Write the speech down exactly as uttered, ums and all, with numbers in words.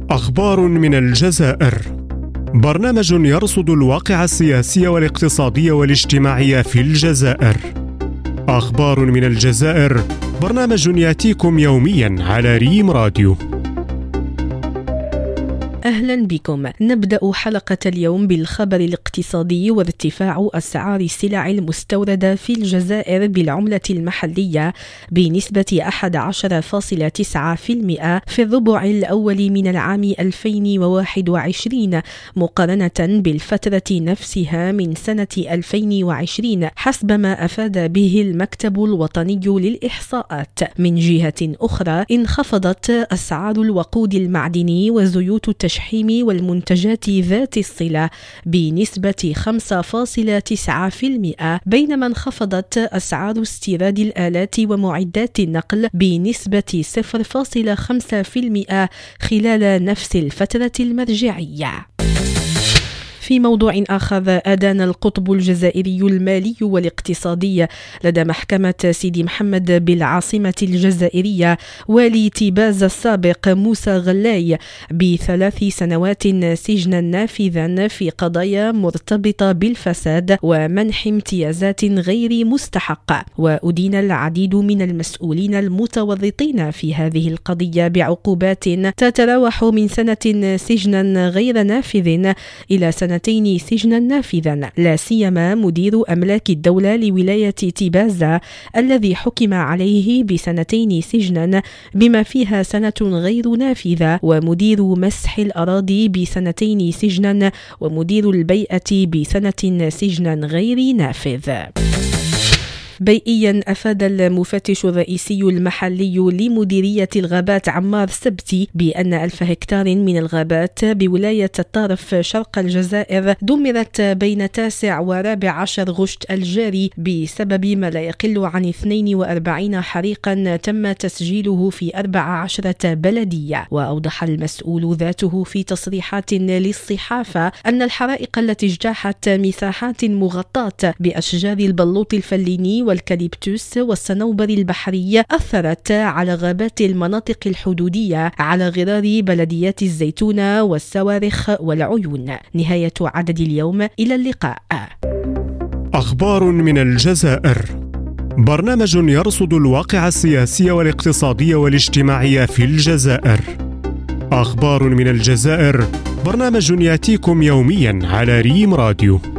أخبار من الجزائر. برنامج يرصد الواقع السياسي والاقتصادي والاجتماعي في الجزائر. أخبار من الجزائر، برنامج يأتيكم يوميا على ريم راديو. أهلا بكم. نبدأ حلقة اليوم بالخبر الاقتصادي وارتفاع أسعار السلع المستوردة في الجزائر بالعملة المحلية بنسبة أحد عشر فاصلة تسعة بالمئة في الربع الأول من العام ألفين وواحد وعشرين مقارنة بالفترة نفسها من سنة ألفين وعشرين، حسب ما أفاد به المكتب الوطني للإحصاءات. من جهة أخرى، انخفضت أسعار الوقود المعدني وزيوت التشحيم والمنتجات ذات الصلة بنسبة خمسة فاصلة تسعة بالمئة، بينما انخفضت أسعار استيراد الآلات ومعدات النقل بنسبة صفر فاصلة خمسة بالمئة خلال نفس الفترة المرجعية. في موضوع آخر، أدان القطب الجزائري المالي والاقتصادي لدى محكمة سيدي محمد بالعاصمة الجزائرية والي تيباز السابق موسى غلاي بثلاث سنوات سجنا نافذا في قضايا مرتبطة بالفساد ومنح امتيازات غير مستحقة. وأدين العديد من المسؤولين المتورطين في هذه القضية بعقوبات تتراوح من سنة سجنا غير نافذ إلى سنة سجنا نافذا، لا سيما مدير أملاك الدولة لولاية تيبازا الذي حكم عليه بسنتين سجنا بما فيها سنة غير نافذة، ومدير مسح الأراضي بسنتين سجنا، ومدير البيئة بسنة سجنا غير نافذ. بيئيا، أفاد المفتش الرئيسي المحلي لمديرية الغابات عمار سبتي بأن ألف هكتار من الغابات بولاية الطارف شرق الجزائر دمرت بين تاسع ورابع عشر غشت الجاري بسبب ما لا يقل عن اثنين وأربعين حريقا تم تسجيله في أربع عشرة بلدية. وأوضح المسؤول ذاته في تصريحات للصحافة أن الحرائق التي اجتاحت مساحات مغطاة بأشجار البلوط الفليني والكاليبتوس والصنوبر البحري أثرت على غابات المناطق الحدودية على غرار بلديات الزيتونة والسوارخ والعيون. نهاية عدد اليوم، إلى اللقاء. أخبار من الجزائر. برنامج يرصد الواقع السياسي والاقتصادي والاجتماعي في الجزائر. أخبار من الجزائر، برنامج يأتيكم يوميا على ريم راديو.